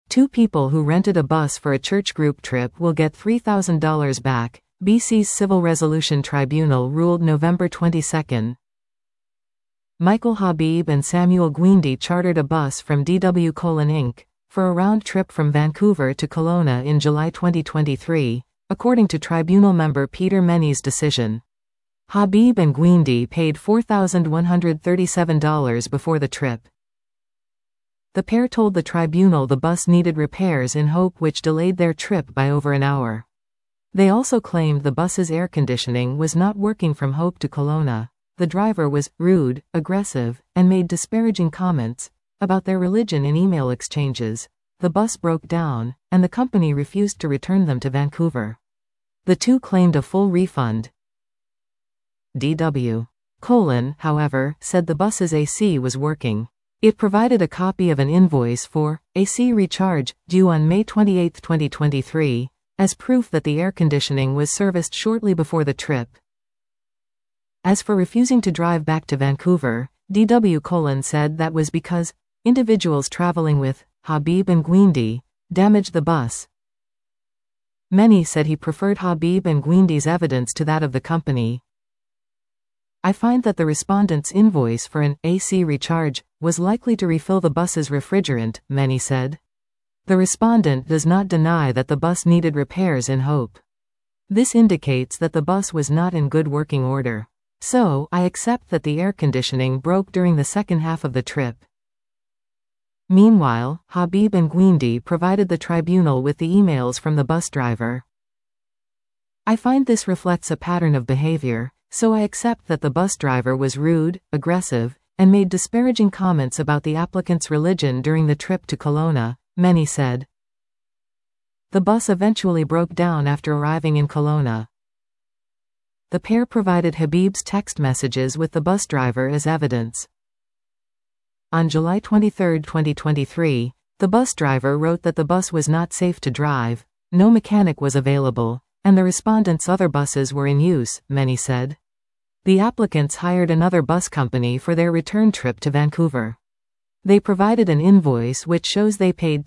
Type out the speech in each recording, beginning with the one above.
Two people who rented a bus for a church group trip will get $3,000 back, BC's Civil Resolution Tribunal ruled November 22. Michael Habib and Samuel Gwindi chartered a bus from DW Colon Inc. for a round trip from Vancouver to Kelowna in July 2023, according to tribunal member Peter Menny's decision. Habib and Gwindi paid $4,137 before the trip. The pair told the tribunal the bus needed repairs in Hope, which delayed their trip by over an hour. They also claimed the bus's air conditioning was not working from Hope to Kelowna. The driver was rude, aggressive, and made disparaging comments about their religion in email exchanges. The bus broke down, and the company refused to return them to Vancouver. The two claimed a full refund. DW Colon, however, said the bus's AC was working. It provided a copy of an invoice for AC recharge, due on May 28, 2023, as proof that the air conditioning was serviced shortly before the trip. As for refusing to drive back to Vancouver, DW Colon said that was because individuals traveling with Habib and Gwindi damaged the bus. Menny said he preferred Habib and Gwindi's evidence to that of the company. I find that the respondent's invoice for an AC recharge was likely to refill the bus's refrigerant, Menny said. The respondent does not deny that the bus needed repairs in Hope. This indicates that the bus was not in good working order. So, I accept that the air conditioning broke during the second half of the trip. Meanwhile, Habib and Gwindi provided the tribunal with the emails from the bus driver. I find this reflects a pattern of behavior, so I accept that the bus driver was rude, aggressive, and made disparaging comments about the applicant's religion during the trip to Kelowna, Menny said. The bus eventually broke down after arriving in Kelowna. The pair provided Habib's text messages with the bus driver as evidence. On July 23, 2023, the bus driver wrote that the bus was not safe to drive, no mechanic was available, and the respondent's other buses were in use, Menny said. The applicants hired another bus company for their return trip to Vancouver. They provided an invoice which shows they paid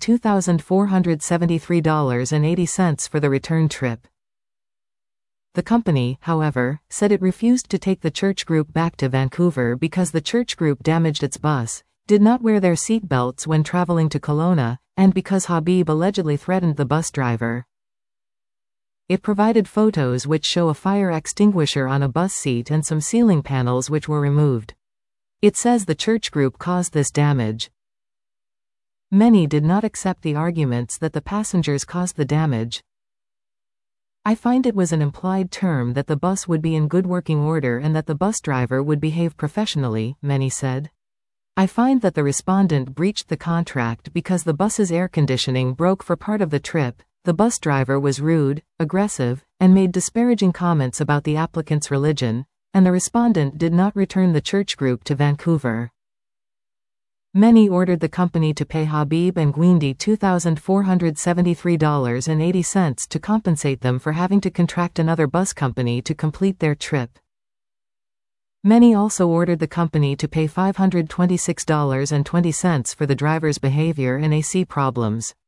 $2,473.80 for the return trip. The company, however, said it refused to take the church group back to Vancouver because the church group damaged its bus, did not wear their seat belts when traveling to Kelowna, and because Habib allegedly threatened the bus driver. It provided photos which show a fire extinguisher on a bus seat and some ceiling panels which were removed. It says the church group caused this damage. Menny did not accept the arguments that the passengers caused the damage. I find it was an implied term that the bus would be in good working order and that the bus driver would behave professionally, Menny said. I find that the respondent breached the contract because the bus's air conditioning broke for part of the trip, the bus driver was rude, aggressive, and made disparaging comments about the applicant's religion, and the respondent did not return the church group to Vancouver. Menny ordered the company to pay Habib and Gwindi $2,473.80 to compensate them for having to contract another bus company to complete their trip. Menny also ordered the company to pay $526.20 for the driver's behavior and AC problems.